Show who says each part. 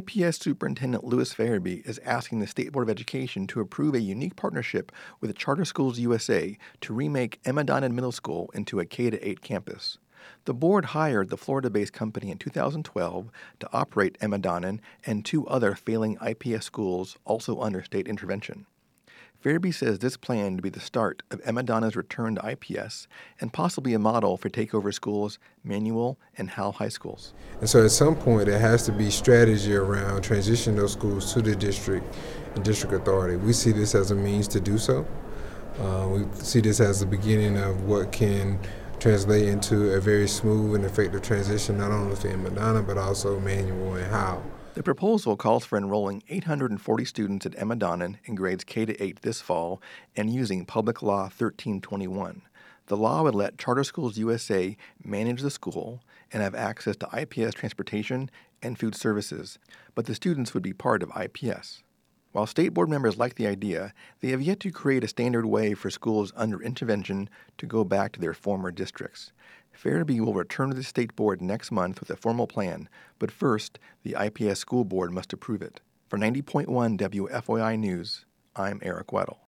Speaker 1: IPS Superintendent Louis Farabee is asking the State Board of Education to approve a unique partnership with Charter Schools USA to remake Emma Donnan Middle School into a K-8 campus. The board hired the Florida-based company in 2012 to operate Emma Donnan and two other failing IPS schools also under state intervention. Farabee says this plan to be the start of Emma Donnan's return to IPS and possibly a model for takeover schools, Manual and Howell High Schools.
Speaker 2: And so at some point there has to be strategy around transitioning those schools to the district and district authority. We see this as a means to do so. We see this as the beginning of what can translate into a very smooth and effective transition, not only for Emma Donnan, but also Manual and Howell.
Speaker 1: The proposal calls for enrolling 840 students at Emma Donnan in grades K-8 this fall and using Public Law 1321. The law would let Charter Schools USA manage the school and have access to IPS transportation and food services, but the students would be part of IPS. While state board members like the idea, they have yet to create a standard way for schools under intervention to go back to their former districts. Farabee will return to the state board next month with a formal plan, but first, the IPS school board must approve it. For 90.1 WFOI News, I'm Eric Weddle.